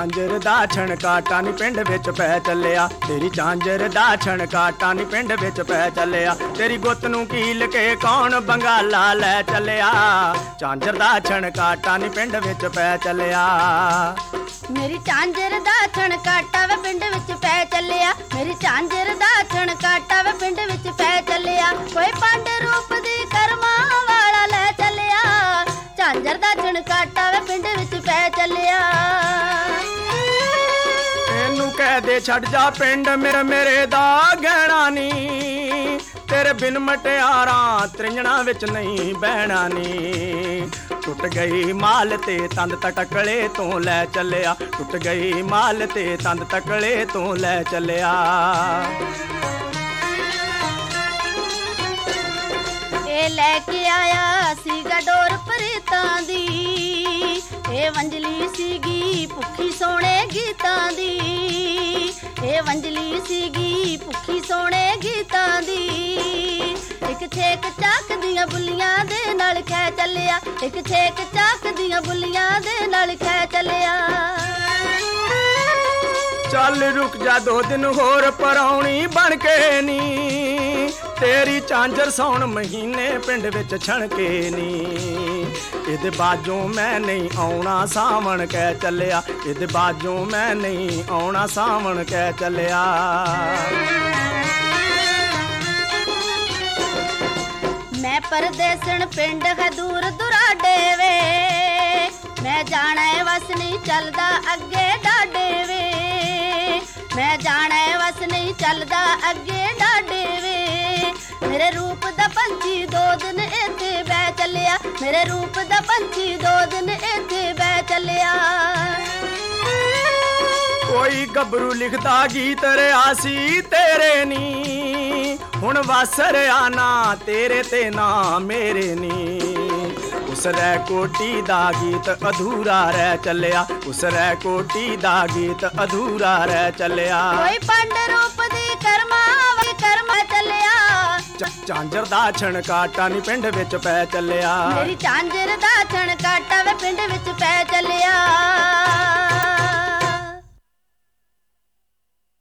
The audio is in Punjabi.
ਝਾਂਜਰ ਦਾ ਛਣਕਾਟਾ ਨੀ ਪਿੰਡ ਵਿੱਚ ਪੈ ਚੱਲਿਆ, ਤੇਰੀ ਝਾਂਜਰ ਦਾ ਛਣਕਾਟਾ ਨੀ ਪਿੰਡ ਵਿੱਚ ਪੈ ਚੱਲਿਆ, ਤੇਰੀ ਗੁੱਤ ਨੂੰ ਕੀਲ ਕੇ ਕੌਣ ਬੰਗਾਲਾ ਲੈ ਚੱਲਿਆ, ਝਾਂਜਰ ਦਾ ਛਣਕਾਟਾ ਨੀ ਪਿੰਡ ਵਿੱਚ ਪੈ ਚੱਲਿਆ। ਮੇਰੀ ਝਾਂਜਰ ਦਾ ਛਣਕਾਟਾ ਵੇ ਪਿੰਡ ਵਿੱਚ ਪੈ ਚੱਲਿਆ, ਮੇਰੀ ਝਾਂਜਰ ਦਾ ਛਣਕਾਟਾ ਵੇ ਪਿੰਡ ਵਿੱਚ ਪੈ ਚੱਲਿਆ, ਕੋਈ ਪੰਡ ਰੂਪ ਦੀ ਕਰਮਾਂ ਵਾਲਾ ਲੈ ਚੱਲਿਆ, ਝਾਂਜਰ ਦਾ ਛਣਕਾਟਾ ਵੇ ਪਿੰਡ ਵਿੱਚ ਪੈ ਚੱਲਿਆ। ਇਹਨੂੰ ਕਹਿ ਦੇ ਛੱਡ ਜਾ ਪਿੰਡ ਮੇਰੇ ਦਾ ਗਹਿਣਾ ਨੀ, ਤੇਰੇ ਬਿਨ ਮਟਿਆਰਾਂ ਤ੍ਰਿੰਜਣਾ ਵਿੱਚ ਨਹੀਂ ਬਹਿਣਾ ਨੀ, ਟੁੱਟ ਗਈ ਮਾਲ ਤੇ ਤੰਦ ਤਟਕਲੇ ਤੋਂ ਲੈ ਚੱਲਿਆ, ਟੁੱਟ ਗਈ ਮਾਲ ਤੇ ਤੰਦ ਤਕਲੇ ਤੋਂ ਲੈ ਚੱਲਿਆ। ਇਹ ਲੈ ਕੇ ਆਇਆ ਸੀਗਾ ਡੋਰ ਪ੍ਰੀਤਾਂ ਦੀ, ਇਹ ਵੰਜਲੀ ਸੀਗੀ ਭੁੱਖੀ ਸੋਹਣੇ ਗੀਤਾਂ ਦੀ, ਇਹ ਵੰਜਲੀ ਸੀਗੀ ਭੁੱਖੀ ਸੋਹਣੇ ਗੀਤਾਂ ਦੀ, ਇੱਕ ਛੇਕ ਚੱਕ ਦੀਆਂ ਬੁੱਲੀਆਂ ਦੇ ਨਾਲ ਖੈ ਚੱਲਿਆ, ਇੱਕ ਛੇਕ ਚੱਕ ਦੀਆਂ ਬੁੱਲੀਆਂ ਦੇ ਨਾਲ ਖੈ ਚੱਲਿਆ। ਚੱਲ ਰੁਕ ਜਾ 2 ਦਿਨ ਹੋਰ ਪਰਾਉਣੀ ਬਣ ਕੇ ਨੀ, ਤੇਰੀ ਝਾਂਜਰ ਸੌਣ ਮਹੀਨੇ ਪਿੰਡ ਵਿੱਚ ਛਣਕੇ ਨੀ, ਇਹਦੇ ਬਾਝੋਂ ਮੈਂ ਨਹੀਂ ਆਉਣਾ ਸਾਵਣ ਕਹਿ ਚੱਲਿਆ, ਇਹਦੇ ਬਾਝੋਂ ਮੈਂ ਨਹੀਂ ਆਉਣਾ ਸਾਵਣ ਕਹਿ ਚੱਲਿਆ। ਮੈਂ ਪਰਦੇਸਣ ਪਿੰਡ ਹੈ ਦੂਰ ਦੁਰਾਡੇ ਵੇ, ਮੈਂ ਜਾਣਾ ਵਸ ਨਹੀਂ ਚੱਲਦਾ ਅੱਗੇ ਡਾਡੇ ਵੇ, ਮੈਂ ਜਾਣਾ ਵਸ ਨਹੀਂ ਚੱਲਦਾ ਅੱਗੇ ਡਾਡੇ ਵੇ, ਮੇਰੇ ਰੂਪ ਦਾ ਪੰਛੀ 2 ਦਿਨ ਇੱਥੇ ਬਹਿ ਚੱਲਿਆ, ਮੇਰੇ ਰੂਪ ਦਾ ਪੰਛੀ 2 ਦਿਨ ਇੱਥੇ ਬਹਿ ਚੱਲਿਆ। ਕੋਈ ਗੱਭਰੂ ਲਿਖਦਾ ਗੀਤ ਰਿਆਸੀ ਤੇਰੇ ਨੀ, ਹੁਣ ਵਸ ਰਿਆ ਨਾ ਤੇਰੇ ਤੇ ਨਾ ਮੇਰੇ ਨੀ, ਉਸ ਰਹਿ ਕੋਟੀ ਦਾ ਗੀਤ ਅਧੂਰਾ ਰਹਿ ਚੱਲਿਆ, ਉਸ ਰਹਿ ਕੋਟੀ ਦਾ ਗੀਤ ਅਧੂਰਾ ਰਹਿ ਚੱਲਿਆ। ਕੋਈ ਪੰਡ ਰੂਪ ਦੀ ਕਰਮਾਂ ਚੱਲਿਆ, ਝਾਂਜਰ ਦਾ ਛਣਕਾਟਾ ਨੀ ਪਿੰਡ ਵਿੱਚ ਪੈ ਚੱਲਿਆ, ਮੇਰੀ ਝਾਂਜਰ ਦਾ ਛਣਕਾਟਾ ਵੇ ਪਿੰਡ ਵਿੱਚ ਪੈ ਚੱਲਿਆ।